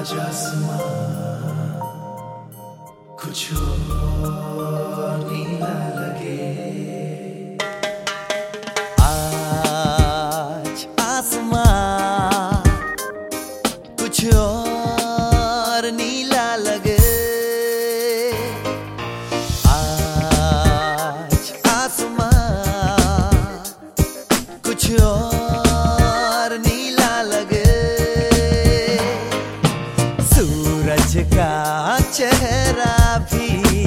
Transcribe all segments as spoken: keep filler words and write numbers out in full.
आज आसमां कुछ और नीला लगे। आज आसमां कुछ और नीला लगे। आज आसमां कुछ और नीला लगे। सूरज का चेहरा भी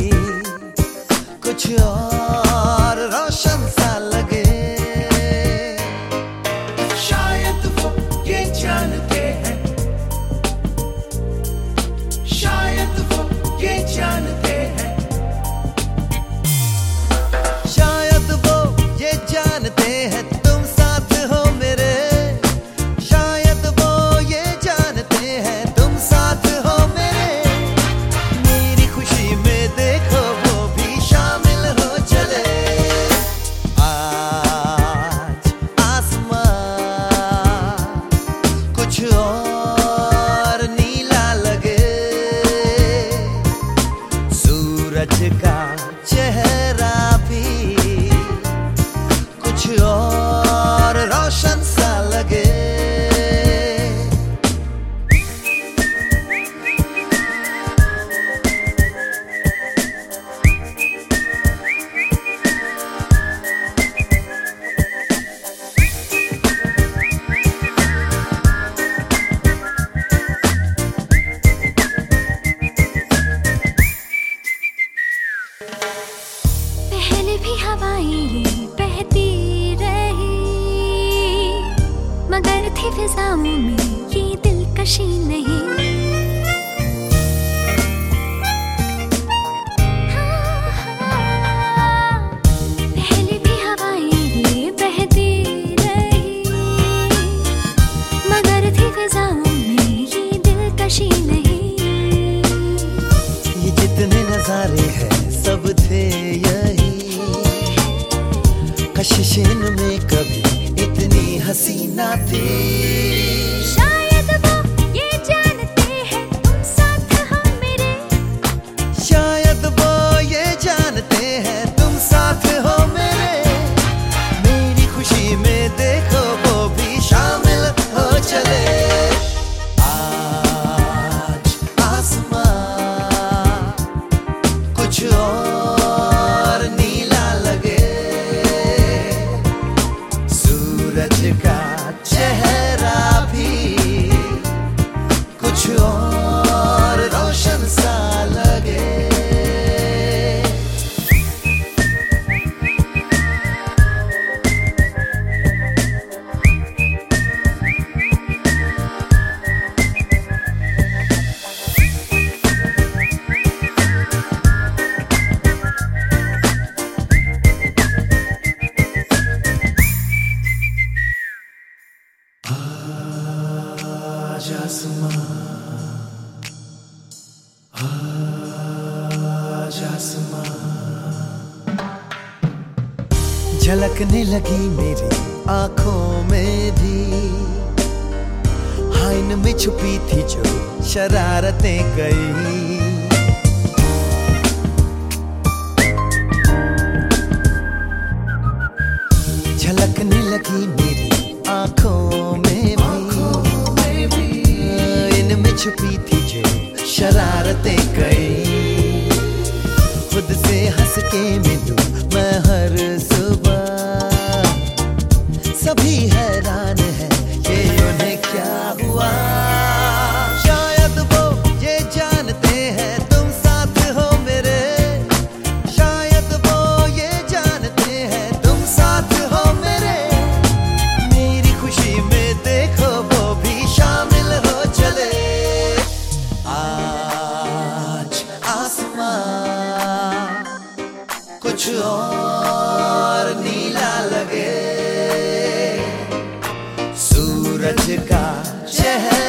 कुछ और रोशन सा लगे। शायद वो ये जानते हैं, शायद वो ये जानते हैं, शायद वो ये जानते हैं तुम साथ हो मेरे। शायद वो ये जानते हैं तुम साथ हो मेरे। मेरी खुशी में देखो वो भी शामिल हो चले। आज आसमां कुछ और नीला लगे। सूरज का चेहरा भी कुछ और रोशन सा लगे। पहले भी हवाएं बहती रही, मगर थी फिजाओं में ये दिलकशी नहीं। हाँ, हाँ, पहले भी हवाएं बहती रही, मगर थी फिजाओं में ये दिलकशी नहीं। ये जितने नजारे हैं सब थे यही। कशिश में कभी इतनी हसीना थी। शायद वो ये जानते हैं तुम साथ हो मेरे। शायद वो ये जानते हैं तुम साथ हो मेरे। मेरी खुशी में देखो वो भी शामिल हो चले। आज आसमां कुछ और नीला लगे। सूरज का चेहरा भी कुछ और रोशन सा लगे। आज आसमां, आज आसमां झलकने लगी मेरी आंखों में भी। हाइन में छुपी थी जो शरारतें कई। झलकने लगी मेरी आंखों में भी। इनमें छुपी थी जो शरारतें कई। खुद से हंस के मिलूं मैं हर सुबह। सभी हैरान हैं ये उन्हें क्या हुआ। शायद वो ये जानते हैं तुम साथ हो मेरे। शायद वो ये जानते हैं तुम साथ हो मेरे। मेरी खुशी में देखो वो भी शामिल हो चले। आज आसमां कुछ और नीला लगे। सूरज का चेहरा